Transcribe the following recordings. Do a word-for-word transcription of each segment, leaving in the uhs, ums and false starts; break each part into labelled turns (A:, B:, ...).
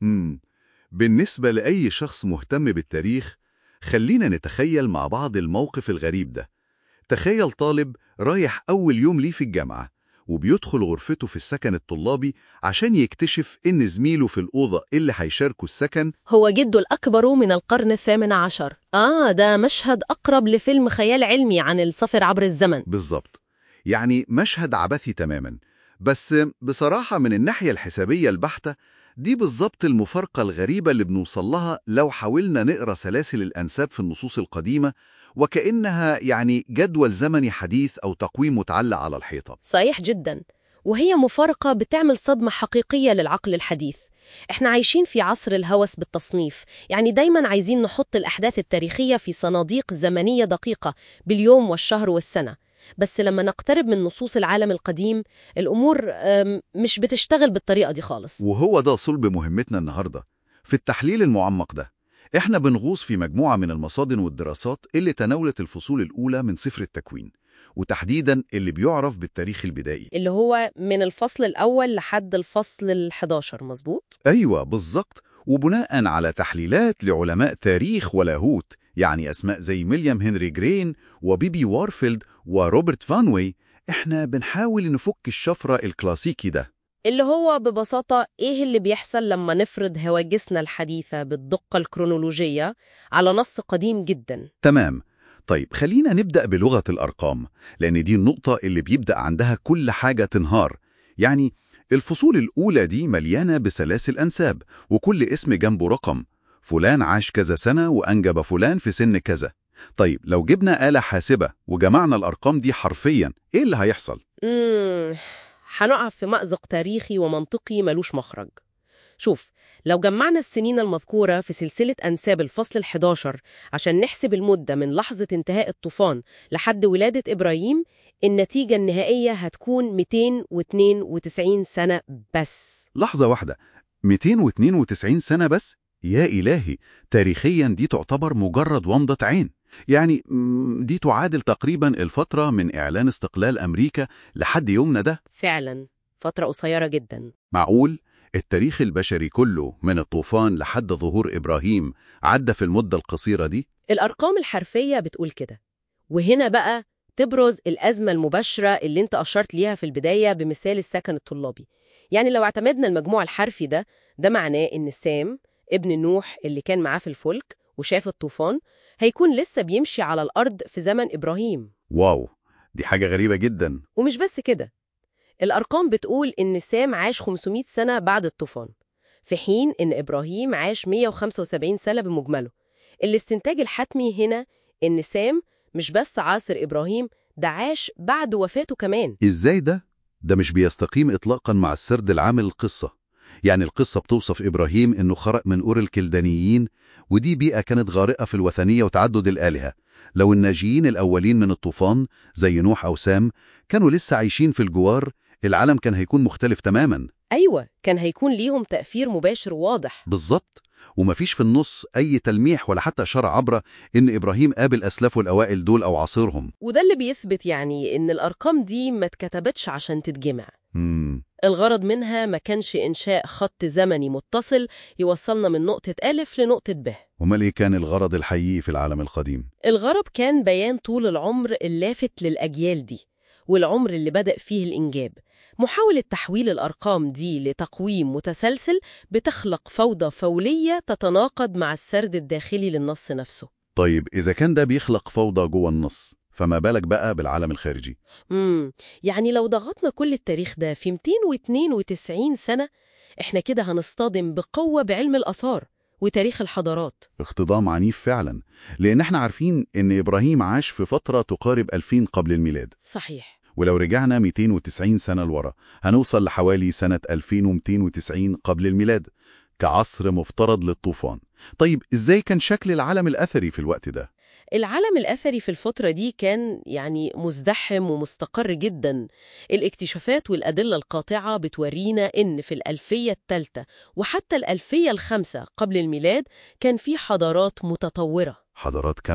A: مم. بالنسبة لأي شخص مهتم بالتاريخ، خلينا نتخيل مع بعض الموقف الغريب ده. تخيل طالب رايح أول يوم ليه في الجامعة، وبيدخل غرفته في السكن الطلابي عشان يكتشف إن زميله في الأوضة اللي هيشاركوا السكن
B: هو جده الأكبر من القرن الثامن عشر. آه ده مشهد أقرب لفيلم خيال علمي عن السفر عبر الزمن.
A: بالظبط. يعني مشهد عبثي تماما. بس بصراحة من الناحية الحسابية البحتة، دي بالظبط المفارقة الغريبة اللي بنوصل لها لو حاولنا نقرأ سلاسل الأنساب في النصوص القديمة، وكأنها يعني جدول زمني حديث أو تقويم متعلق على الحيطة.
B: صحيح جدا، وهي مفارقة بتعمل صدمة حقيقية للعقل الحديث. احنا عايشين في عصر الهوس بالتصنيف، يعني دايما عايزين نحط الأحداث التاريخية في صناديق زمنية دقيقة باليوم والشهر والسنة. بس لما نقترب من نصوص العالم القديم، الأمور أم، مش بتشتغل بالطريقة دي خالص.
A: وهو ده صلب مهمتنا النهاردة في التحليل المعمق ده. إحنا بنغوص في مجموعة من المصادر والدراسات اللي تناولت الفصول الأولى من سفر التكوين، وتحديداً اللي بيعرف بالتاريخ البدائي.
B: اللي هو من الفصل الأول لحد الفصل الحداشر، مظبوط؟
A: أيوة بالظبط. وبناء على تحليلات لعلماء تاريخ ولاهوت، يعني أسماء زي ميليام هنري جرين وبيبي وارفيلد وروبرت فانوي، إحنا بنحاول نفك الشفرة الكلاسيكي ده.
B: اللي هو ببساطة إيه اللي بيحصل لما نفرض هواجسنا الحديثة بالدقة الكرونولوجية على نص قديم جدا.
A: تمام. طيب خلينا نبدأ بلغة الأرقام، لأن دي النقطة اللي بيبدأ عندها كل حاجة تنهار. يعني الفصول الأولى دي مليانة بسلاسل أنساب، وكل اسم جنبه رقم. فلان عاش كذا سنة وأنجب فلان في سن كذا. طيب لو جبنا آلة حاسبة وجمعنا الأرقام دي حرفياً، إيه اللي هيحصل؟
B: امم هنقع في مأزق تاريخي ومنطقي ملوش مخرج. شوف، لو جمعنا السنين المذكورة في سلسلة أنساب الفصل الحداشر عشان نحسب المدة من لحظة انتهاء الطوفان لحد ولادة إبراهيم، النتيجة النهائية هتكون مئتين واثنين وتسعين سنة بس.
A: لحظة واحدة، مئتين واثنين وتسعين سنة بس؟ يا إلهي، تاريخياً دي تعتبر مجرد ومضة عين. يعني مم، دي تعادل تقريباً الفترة من إعلان استقلال أمريكا لحد يومنا ده.
B: فعلا فترة قصيرة جدا.
A: معقول؟ التاريخ البشري كله من الطوفان لحد ظهور إبراهيم عدى في المدة القصيرة دي؟
B: الأرقام الحرفية بتقول كده. وهنا بقى تبرز الأزمة المباشرة اللي انت أشرت ليها في البداية بمثال السكن الطلابي. يعني لو اعتمدنا المجموع الحرفي ده، ده معناه إن سام ابن نوح اللي كان معاه في الفلك وشاف الطوفان هيكون لسه بيمشي على الأرض في زمن إبراهيم.
A: واو، دي حاجة غريبة جدا.
B: ومش بس كده، الأرقام بتقول إن سام عاش خمسمائة سنة بعد الطوفان، في حين إن إبراهيم عاش مئة وخمسة وسبعين سنة بمجمله. الاستنتاج الحتمي هنا إن سام مش بس عاصر إبراهيم، ده عاش بعد وفاته كمان.
A: إزاي ده؟ ده مش بيستقيم إطلاقا مع السرد العام للقصة. يعني القصة بتوصف إبراهيم إنه خرج من أور الكلدانيين، ودي بيئة كانت غارقة في الوثنية وتعدد الآلهة. لو الناجيين الأولين من الطوفان زي نوح أو سام كانوا لسه عايشين في الجوار، العالم كان هيكون مختلف تماما.
B: أيوة، كان هيكون ليهم تأثير مباشر واضح.
A: بالظبط. ومفيش في النص أي تلميح ولا حتى إشارة عبرة إن إبراهيم قابل أسلافه الأوائل دول أو عاصرهم.
B: وده اللي بيثبت يعني إن الأرقام دي ما اتكتبتش عشان تتجمع.
A: مم.
B: الغرض منها ما كانش إنشاء خط زمني متصل يوصلنا من نقطة ألف لنقطة ب.
A: وما إيه كان الغرض الحقيقي في العالم القديم؟
B: الغرض كان بيان طول العمر اللافت للأجيال دي، والعمر اللي بدأ فيه الإنجاب. محاولة تحويل الأرقام دي لتقويم متسلسل بتخلق فوضى فولية تتناقض مع السرد الداخلي للنص نفسه.
A: طيب إذا كان ده بيخلق فوضى جوه النص، فما بالك بقى بالعالم الخارجي؟
B: امم يعني لو ضغطنا كل التاريخ ده في مئتين واثنين وتسعين سنة، احنا كده هنصطدم بقوة بعلم الآثار وتاريخ الحضارات.
A: اختضام عنيف فعلا، لأن احنا عارفين إن إبراهيم عاش في فترة تقارب ألفين قبل الميلاد.
B: صحيح.
A: ولو رجعنا مئتين وتسعين سنة لورا، هنوصل لحوالي سنة ألفين ومئتين وتسعين قبل الميلاد كعصر مفترض للطوفان. طيب إزاي كان شكل العالم الأثري في الوقت ده؟
B: العالم الأثري في الفترة دي كان يعني مزدحم ومستقر جدا. الاكتشافات والأدلة القاطعة بتورينا إن في الألفية الثالثة وحتى الألفية الخامسة قبل الميلاد كان في حضارات متطورة.
A: حضارات كاملة؟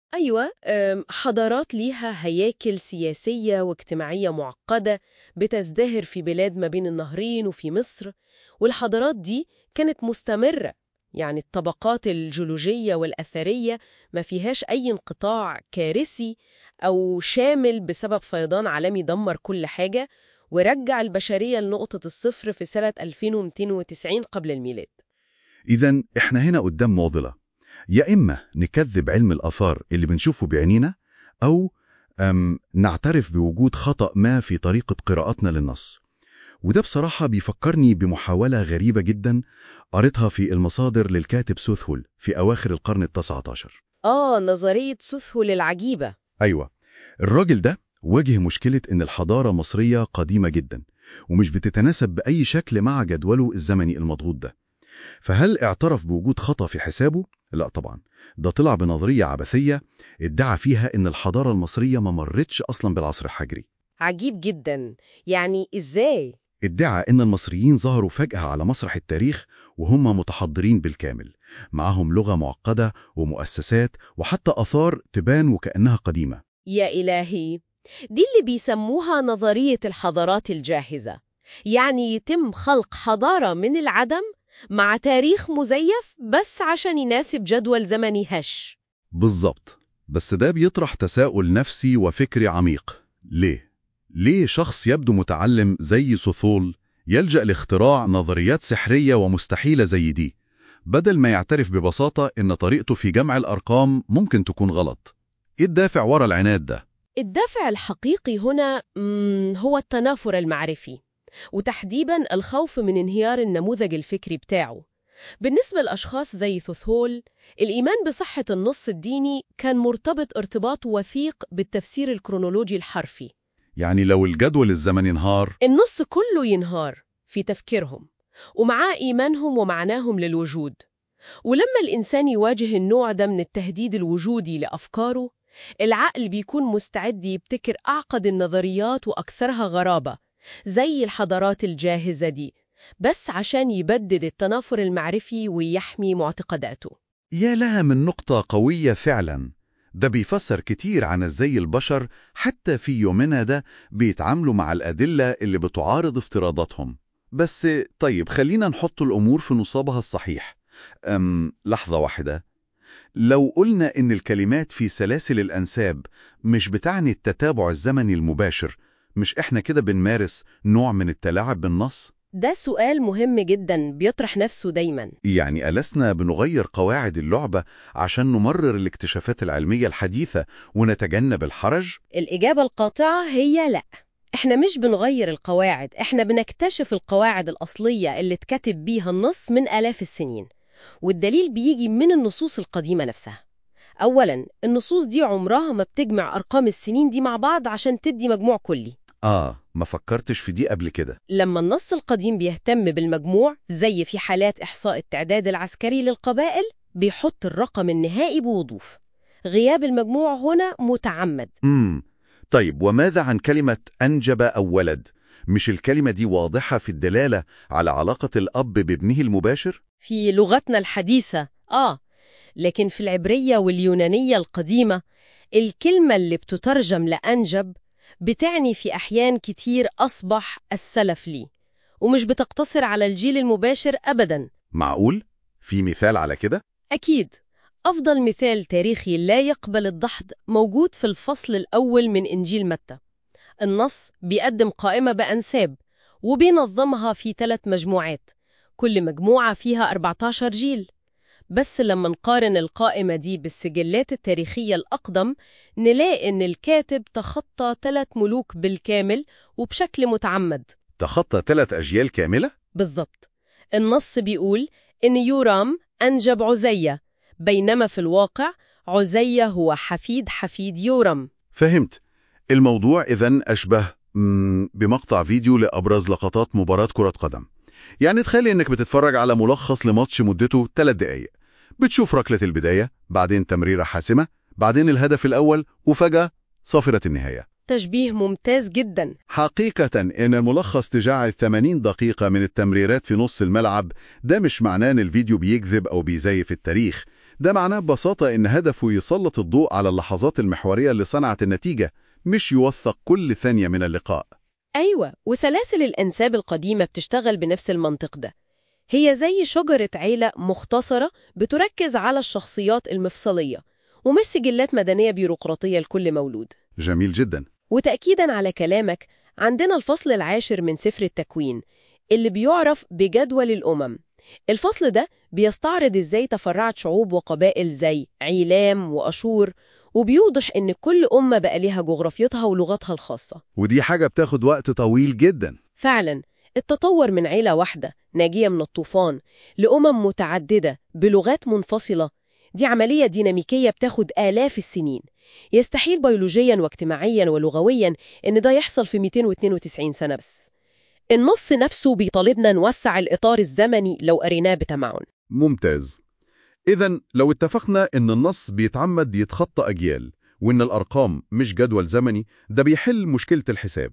B: أيوة، أم، حضارات ليها هياكل سياسية واجتماعية معقدة بتزدهر في بلاد ما بين النهرين وفي مصر، والحضارات دي كانت مستمرة. يعني الطبقات الجيولوجية والأثرية ما فيهاش أي انقطاع كارثي أو شامل بسبب فيضان عالمي دمر كل حاجة ورجع البشرية لنقطة الصفر في سنة ألفين ومئتين وتسعين قبل الميلاد.
A: إذن إحنا هنا قدام معضلة، يا إما نكذب علم الآثار اللي بنشوفه بعينينا، أو أم نعترف بوجود خطأ ما في طريقة قراءتنا للنص. وده بصراحة بيفكرني بمحاولة غريبة جدا قريتها في المصادر للكاتب سوثهول في أواخر القرن التاسع عشر.
B: آه، نظرية سوثهول العجيبة.
A: أيوة، الراجل ده واجه مشكلة إن الحضارة مصرية قديمة جدا ومش بتتناسب بأي شكل مع جدوله الزمني المضغوط ده. فهل اعترف بوجود خطأ في حسابه؟ لا طبعا، ده طلع بنظرية عبثية ادعى فيها إن الحضارة المصرية ما مرتش أصلا بالعصر الحجري.
B: عجيب جدا، يعني إزاي؟
A: ادعى إن المصريين ظهروا فجأة على مسرح التاريخ وهم متحضرين بالكامل، معهم لغة معقدة ومؤسسات وحتى آثار تبان وكأنها قديمة.
B: يا إلهي، دي اللي بيسموها نظرية الحضارات الجاهزة. يعني يتم خلق حضارة من العدم مع تاريخ مزيف بس عشان يناسب جدول زمني هش.
A: بالظبط، بس ده بيطرح تساؤل نفسي وفكري عميق. ليه؟ ليه شخص يبدو متعلم زي سوثول يلجأ لاختراع نظريات سحرية ومستحيلة زي دي، بدل ما يعترف ببساطة إن طريقته في جمع الأرقام ممكن تكون غلط؟ إيه الدافع ورا العناد ده؟
B: الدافع الحقيقي هنا مم، هو التنافر المعرفي، وتحديداً الخوف من انهيار النموذج الفكري بتاعه. بالنسبة لأشخاص زي ثوثول، الإيمان بصحة النص الديني كان مرتبط ارتباط وثيق بالتفسير الكرونولوجي الحرفي.
A: يعني لو الجدول الزمني انهار،
B: النص كله ينهار في تفكيرهم ومعاه إيمانهم ومعناهم للوجود. ولما الإنسان يواجه النوع ده من التهديد الوجودي لأفكاره، العقل بيكون مستعد يبتكر أعقد النظريات وأكثرها غرابة زي الحضارات الجاهزة دي، بس عشان يبدد التنافر المعرفي ويحمي معتقداته.
A: يا لها من نقطة قوية فعلا. ده بيفسر كتير عن ازاي البشر حتى في يومنا ده بيتعاملوا مع الأدلة اللي بتعارض افتراضاتهم. بس طيب خلينا نحط الأمور في نصابها الصحيح. أم لحظة واحدة، لو قلنا إن الكلمات في سلاسل الأنساب مش بتعني التتابع الزمني المباشر، مش إحنا كده بنمارس نوع من التلاعب بالنص؟
B: ده سؤال مهم جدا بيطرح نفسه دايما.
A: يعني ألسنا بنغير قواعد اللعبة عشان نمرر الاكتشافات العلمية الحديثة ونتجنب الحرج؟
B: الإجابة القاطعة هي لأ، إحنا مش بنغير القواعد، إحنا بنكتشف القواعد الأصلية اللي اتكتب بيها النص من آلاف السنين. والدليل بيجي من النصوص القديمة نفسها. أولاً، النصوص دي عمرها ما بتجمع أرقام السنين دي مع بعض عشان تدي مجموع كلي.
A: آه، ما فكرتش في دي قبل كده.
B: لما النص القديم بيهتم بالمجموع، زي في حالات إحصاء التعداد العسكري للقبائل، بيحط الرقم النهائي بوضوح. غياب المجموع هنا متعمد.
A: امم طيب، وماذا عن كلمة أنجب أو ولد؟ مش الكلمة دي واضحة في الدلالة على علاقة الأب بابنه المباشر؟
B: في لغتنا الحديثة آه، لكن في العبرية واليونانية القديمة، الكلمة اللي بتترجم لأنجب بتعني في أحيان كتير أصبح السلف لي، ومش بتقتصر على الجيل المباشر أبداً.
A: معقول؟ في مثال على كده؟
B: أكيد. أفضل مثال تاريخي لا يقبل الدحض موجود في الفصل الأول من إنجيل متى. النص بيقدم قائمة بأنساب وبينظمها في ثلاث مجموعات، كل مجموعة فيها أربعة عشر جيل. بس لما نقارن القائمة دي بالسجلات التاريخية الأقدم، نلاقي إن الكاتب تخطى ثلاث ملوك بالكامل وبشكل متعمد.
A: تخطى ثلاث أجيال كاملة؟
B: بالضبط. النص بيقول إن يورام أنجب عزية، بينما في الواقع عزية هو حفيد حفيد يورام.
A: فهمت. الموضوع إذن أشبه مم، بمقطع فيديو لأبرز لقطات مباراة كرة قدم. يعني تخيلي إنك بتتفرج على ملخص لماتش مدته ثلاث دقايق، بتشوف ركلة البداية، بعدين تمريرة حاسمة، بعدين الهدف الأول، وفجأة صافرة النهاية.
B: تشبيه ممتاز جدا.
A: حقيقة إن الملخص تجعل ثمانين دقيقة من التمريرات في نص الملعب، ده مش معناه إن الفيديو بيكذب أو بيزيف التاريخ، ده معناه ببساطة إن هدفه يسلط الضوء على اللحظات المحورية اللي صنعت النتيجة، مش يوثق كل ثانية من اللقاء.
B: أيوة، وسلاسل الأنساب القديمة بتشتغل بنفس المنطق ده. هي زي شجرة عيلة مختصرة بتركز على الشخصيات المفصلية، ومش سجلات مدنية بيروقراطية لكل مولود.
A: جميل جدا.
B: وتأكيداً على كلامك، عندنا الفصل العاشر من سفر التكوين اللي بيعرف بجدول الأمم. الفصل ده بيستعرض إزاي تفرعت شعوب وقبائل زي عيلام وأشور، وبيوضح إن كل أمة بقى ليها جغرافيتها ولغتها الخاصة.
A: ودي حاجة بتاخد وقت طويل جدا.
B: فعلاً، التطور من عيلة واحدة ناجية من الطوفان لأمم متعددة بلغات منفصلة، دي عملية ديناميكية بتاخد آلاف السنين. يستحيل بيولوجياً واجتماعياً ولغوياً إن ده يحصل في مئتين واثنين وتسعين سنة بس. النص نفسه بيطالبنا نوسع الإطار الزمني لو قريناه بتمعن.
A: ممتاز. إذن لو اتفقنا إن النص بيتعمد يتخطى أجيال، وإن الأرقام مش جدول زمني، ده بيحل مشكلة الحساب.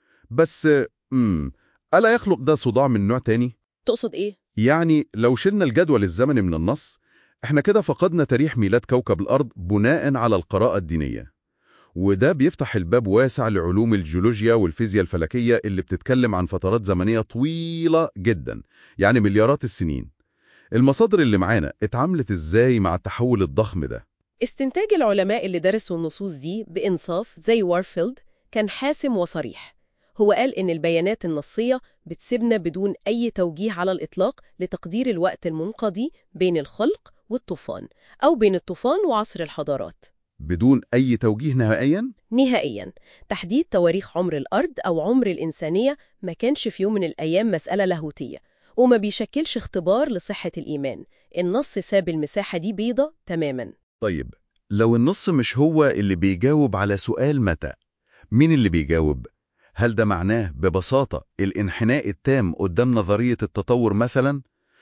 A: بس امم ألا يخلق ده صداع من نوع تاني؟
B: تقصد إيه؟
A: يعني لو شلنا الجدول الزمني من النص، إحنا كده فقدنا تاريخ ميلاد كوكب الأرض بناء على القراءة الدينية. وده بيفتح الباب واسع لعلوم الجيولوجيا والفيزياء الفلكية اللي بتتكلم عن فترات زمنية طويلة جدا، يعني مليارات السنين. المصادر اللي معانا اتعاملت إزاي مع التحول الضخم ده؟
B: استنتاج العلماء اللي درسوا النصوص دي بإنصاف زي وارفيلد كان حاسم وصريح. هو قال إن البيانات النصية بتسيبنا بدون أي توجيه على الإطلاق لتقدير الوقت المنقضي بين الخلق والطوفان، أو بين الطوفان وعصر الحضارات.
A: بدون أي توجيه نهائياً؟
B: نهائياً. تحديد تواريخ عمر الأرض أو عمر الإنسانية ما كانش في يوم من الأيام مسألة لاهوتية، وما بيشكلش اختبار لصحة الإيمان. النص ساب المساحة دي بيضة تماماً.
A: طيب، لو النص مش هو اللي بيجاوب على سؤال متى، مين اللي بيجاوب؟ هل ده معناه ببساطة الانحناء التام قدام نظرية التطور مثلاً؟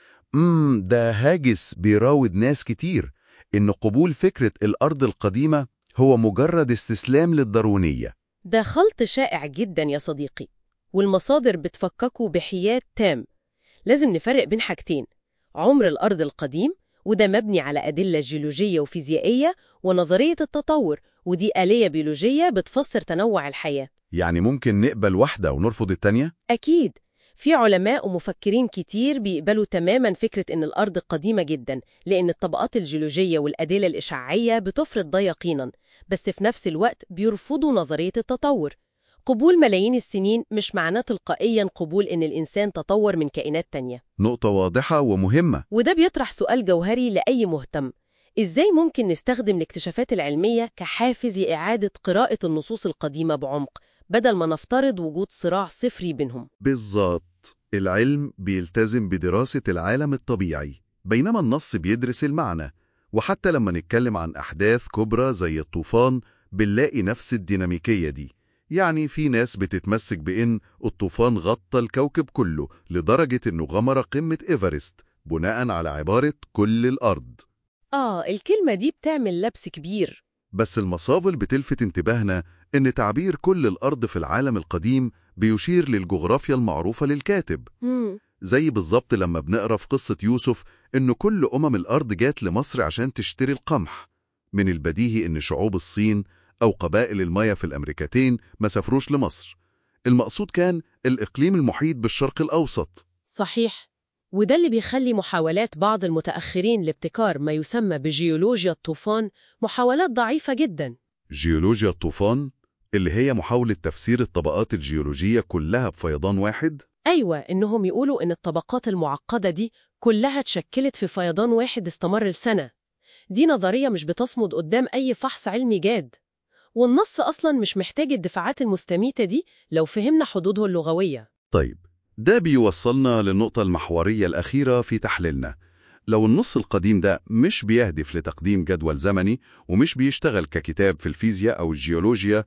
A: امم ده هاجس بيراود ناس كتير، إن قبول فكرة الأرض القديمة هو مجرد استسلام للداروينية.
B: ده خلط شائع جدا يا صديقي، والمصادر بتفككه بحياد تام. لازم نفرق بين حاجتين: عمر الأرض القديم، وده مبني على أدلة جيولوجية وفيزيائية، ونظرية التطور، ودي آلية بيولوجية بتفسر تنوع الحياة.
A: يعني ممكن نقبل واحدة ونرفض التانية؟
B: أكيد. في علماء ومفكرين كتير بيقبلوا تماماً فكرة إن الأرض قديمة جداً، لأن الطبقات الجيولوجية والأدلة الإشعاعية بتفرض ده يقيناً، بس في نفس الوقت بيرفضوا نظرية التطور. قبول ملايين السنين مش معناه تلقائياً قبول إن الإنسان تطور من كائنات تانية.
A: نقطة واضحة ومهمة.
B: وده بيطرح سؤال جوهري لأي مهتم: إزاي ممكن نستخدم الاكتشافات العلمية كحافز لإعادة قراءة النصوص القديمة بعمق، بدل ما نفترض وجود صراع صفري بينهم؟
A: بالظبط. العلم بيلتزم بدراسة العالم الطبيعي، بينما النص بيدرس المعنى. وحتى لما نتكلم عن أحداث كبرى زي الطوفان بنلاقي نفس الديناميكية دي. يعني في ناس بتتمسك بإن الطوفان غطى الكوكب كله لدرجة إنه غمر قمة إيفرست بناء على عبارة كل الأرض.
B: آه، الكلمة دي بتعمل لبس كبير.
A: بس المصادر بتلفت انتباهنا إن تعبير كل الأرض في العالم القديم بيشير للجغرافيا المعروفة للكاتب.
B: مم.
A: زي بالظبط لما بنقرأ في قصة يوسف إن كل أمم الأرض جات لمصر عشان تشتري القمح. من البديهي إن شعوب الصين أو قبائل المايا في الأمريكتين ما سافروش لمصر. المقصود كان الإقليم المحيط بالشرق الأوسط.
B: صحيح. وده اللي بيخلي محاولات بعض المتأخرين لابتكار ما يسمى بجيولوجيا الطوفان محاولات ضعيفة جدا.
A: جيولوجيا الطوفان اللي هي محاولة تفسير الطبقات الجيولوجية كلها بفيضان واحد؟
B: أيوة، إنهم يقولوا إن الطبقات المعقدة دي كلها اتشكلت في فيضان واحد استمر لسنة. دي نظرية مش بتصمد قدام أي فحص علمي جاد، والنص أصلاً مش محتاج الدفاعات المستميتة دي لو فهمنا حدوده اللغوية.
A: طيب، ده بيوصلنا للنقطة المحورية الأخيرة في تحليلنا. لو النص القديم ده مش بيهدف لتقديم جدول زمني ومش بيشتغل ككتاب في الفيزياء أو الجيولوجيا،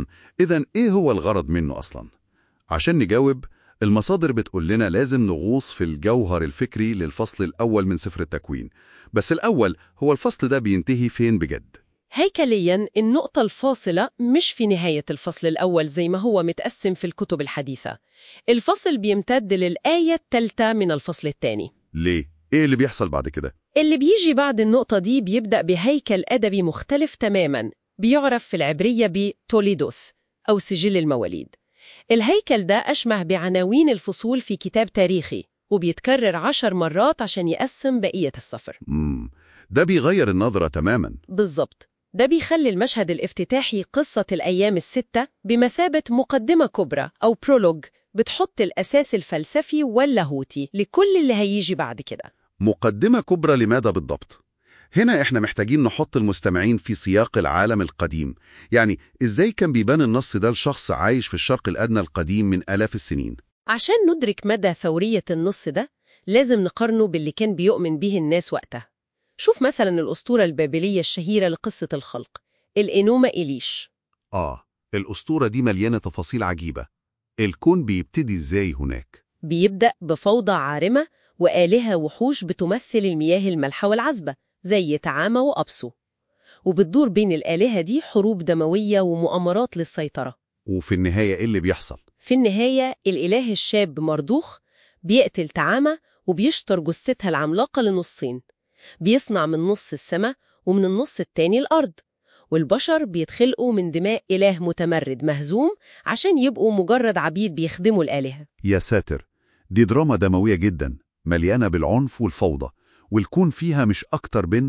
A: إذن إيه هو الغرض منه أصلاً؟ عشان نجاوب، المصادر بتقول لنا لازم نغوص في الجوهر الفكري للفصل الأول من سفر التكوين. بس الأول، هو الفصل ده بينتهي فين بجد؟
B: هيكلياً النقطة الفاصلة مش في نهاية الفصل الأول زي ما هو متقسم في الكتب الحديثة. الفصل بيمتد للآية الثالثة من الفصل الثاني.
A: ليه؟ إيه اللي بيحصل بعد كده؟
B: اللي بيجي بعد النقطة دي بيبدأ بهيكل أدبي مختلف تماماً، بيعرف في العبرية بتوليدوث أو سجل المواليد. الهيكل ده أشبه بعناوين الفصول في كتاب تاريخي، وبيتكرر عشر مرات عشان يقسم بقية السفر.
A: مم. ده بيغير النظرة تماما.
B: بالظبط، ده بيخلي المشهد الافتتاحي قصة الأيام الستة بمثابة مقدمة كبرى أو برولوج بتحط الأساس الفلسفي واللاهوتي لكل اللي هيجي بعد كده.
A: مقدمة كبرى لماذا بالضبط؟ هنا إحنا محتاجين نحط المستمعين في سياق العالم القديم. يعني إزاي كان بيبان النص ده لشخص عايش في الشرق الأدنى القديم من آلاف السنين؟
B: عشان ندرك مدى ثورية النص ده لازم نقارنه باللي كان بيؤمن به الناس وقتها. شوف مثلا الأسطورة البابلية الشهيرة لقصة الخلق، الإنومة إليش.
A: آه، الأسطورة دي مليانة تفاصيل عجيبة. الكون بيبتدي إزاي هناك؟
B: بيبدأ بفوضى عارمة وآلهة وحوش بتمثل المياه المالحة والعذبة زي تعامة وأبسو، وبتدور بين الآلهة دي حروب دموية ومؤامرات للسيطرة.
A: وفي النهاية إيه اللي بيحصل؟
B: في النهاية الإله الشاب مردوخ بيقتل تعامة وبيشطر جثتها العملاقة لنصين، بيصنع من نص السماء ومن النص التاني الأرض، والبشر بيتخلقوا من دماء إله متمرد مهزوم عشان يبقوا مجرد عبيد بيخدموا الآلهة.
A: يا ساتر، دي دراما دموية جدا مليانة بالعنف والفوضى، والكون فيها مش أكتر من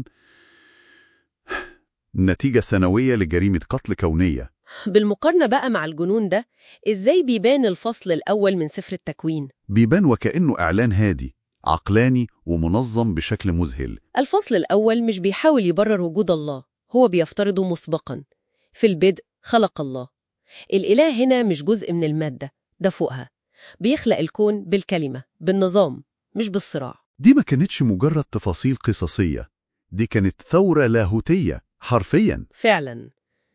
A: نتيجة سنوية لجريمة قتل كونية.
B: بالمقارنة بقى مع الجنون ده، إزاي بيبان الفصل الأول من سفر التكوين؟
A: بيبان وكأنه إعلان هادي عقلاني ومنظم بشكل مذهل.
B: الفصل الأول مش بيحاول يبرر وجود الله، هو بيفترضه مسبقاً. في البدء خلق الله. الإله هنا مش جزء من المادة، ده فوقها. بيخلق الكون بالكلمة، بالنظام، مش بالصراع.
A: دي ما كانتش مجرد تفاصيل قصصية، دي كانت ثورة لاهوتية حرفياً.
B: فعلاً،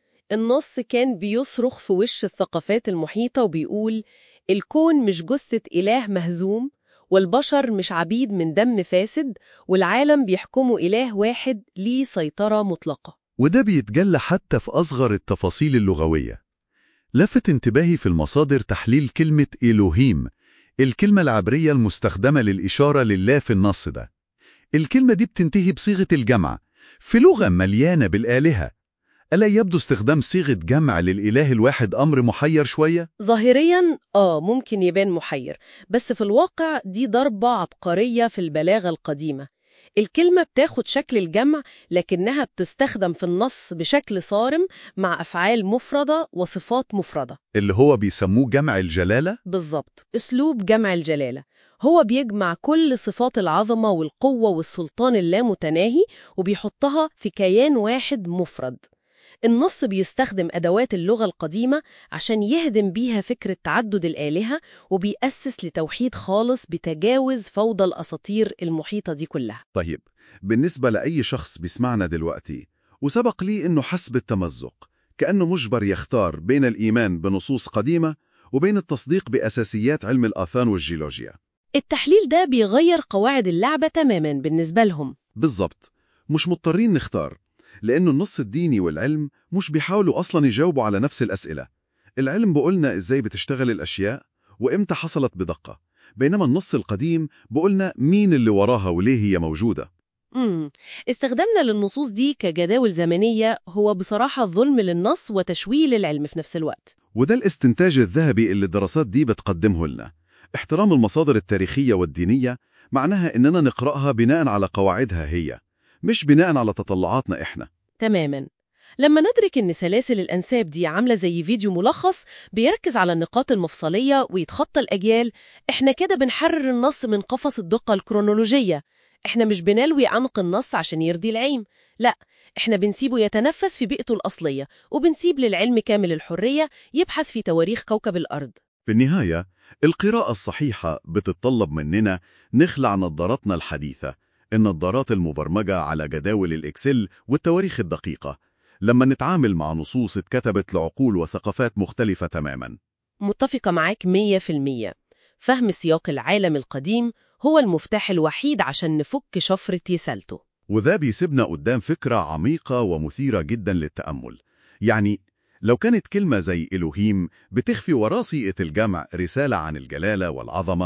B: النص كان بيصرخ في وش الثقافات المحيطة وبيقول الكون مش جثة إله مهزوم، والبشر مش عبيد من دم فاسد، والعالم بيحكمه إله واحد ليه سيطرة مطلقة.
A: وده بيتجلى حتى في أصغر التفاصيل اللغوية. لفت انتباهي في المصادر تحليل كلمة إلوهيم، الكلمة العبرية المستخدمة للإشارة لله في النص ده. الكلمة دي بتنتهي بصيغة الجمع في لغة مليانة بالآلهة. ألا يبدو استخدام صيغة جمع للإله الواحد أمر محير شوية؟
B: ظاهرياً آه ممكن يبان محير، بس في الواقع دي ضربة عبقرية في البلاغة القديمة. الكلمة بتاخد شكل الجمع لكنها بتستخدم في النص بشكل صارم مع أفعال مفردة وصفات مفردة،
A: اللي هو بيسموه جمع الجلالة؟
B: بالظبط، أسلوب جمع الجلالة. هو بيجمع كل صفات العظمة والقوة والسلطان اللامتناهي وبيحطها في كيان واحد مفرد. النص بيستخدم أدوات اللغة القديمة عشان يهدم بيها فكرة تعدد الآلهة، وبيأسس لتوحيد خالص بتجاوز فوضى الأساطير المحيطة دي كلها.
A: طيب، بالنسبة لأي شخص بيسمعنا دلوقتي وسبق لي إنه حس بالتمزق، كأنه مجبر يختار بين الإيمان بنصوص قديمة وبين التصديق بأساسيات علم الآثار والجيولوجيا،
B: التحليل ده بيغير قواعد اللعبة تماماً بالنسبة لهم.
A: بالضبط، مش مضطرين نختار، لأنه النص الديني والعلم مش بيحاولوا أصلاً يجاوبوا على نفس الأسئلة. العلم بقولنا إزاي بتشتغل الأشياء وإمتى حصلت بدقة، بينما النص القديم بقولنا مين اللي وراها وليه هي موجودة.
B: امم استخدامنا للنصوص دي كجداول زمنية هو بصراحة ظلم للنص وتشويه للعلم في نفس الوقت.
A: وده الاستنتاج الذهبي اللي الدراسات دي بتقدمه لنا. احترام المصادر التاريخية والدينية معناها إننا نقرأها بناء على قواعدها هي، مش بناء على تطلعاتنا إحنا.
B: تماماً. لما ندرك إن سلاسل الأنساب دي عاملة زي فيديو ملخص بيركز على النقاط المفصلية ويتخطى الأجيال، إحنا كده بنحرر النص من قفص الدقة الكرونولوجية. إحنا مش بنلوي عنق النص عشان يرضي العين، لا، إحنا بنسيبه يتنفس في بيئته الأصلية، وبنسيب للعلم كامل الحرية يبحث في تواريخ كوكب الأرض.
A: في النهاية، القراءة الصحيحة بتتطلب مننا نخلع نظاراتنا الحديثة، النظارات المبرمجة على جداول الإكسل والتواريخ الدقيقة، لما نتعامل مع نصوص اتكتبت لعقول وثقافات مختلفة تماماً.
B: متفقة معاك مية في المية. فهم سياق العالم القديم هو المفتاح الوحيد عشان نفك شفرة يسالته.
A: وذا بيسيبنا قدام فكرة عميقة ومثيرة جداً للتأمل. يعني لو كانت كلمة زي إلوهيم بتخفي وراء صيغة الجمع رسالة عن الجلالة والعظمة،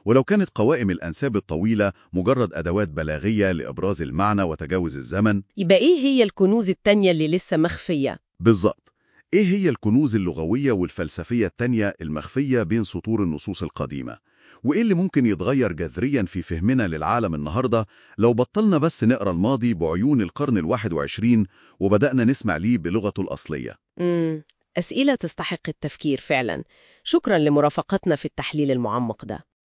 A: ولو كانت قوائم الأنساب الطويلة مجرد أدوات بلاغية لإبراز المعنى وتجاوز الزمن.
B: يبقى إيه هي الكنوز التانية اللي لسه مخفية؟
A: بالظبط. إيه هي الكنوز اللغوية والفلسفية التانية المخفية بين سطور النصوص القديمة؟ وإيه اللي ممكن يتغير جذرياً في فهمنا للعالم النهاردة لو بطلنا بس نقرأ الماضي بعيون القرن الواحد وعشرين وبدأنا نسمع ليه بلغته الأصلية؟
B: امم أسئلة تستحق التفكير فعلا. شكرا لمرافقتنا في التحليل المعمق ده.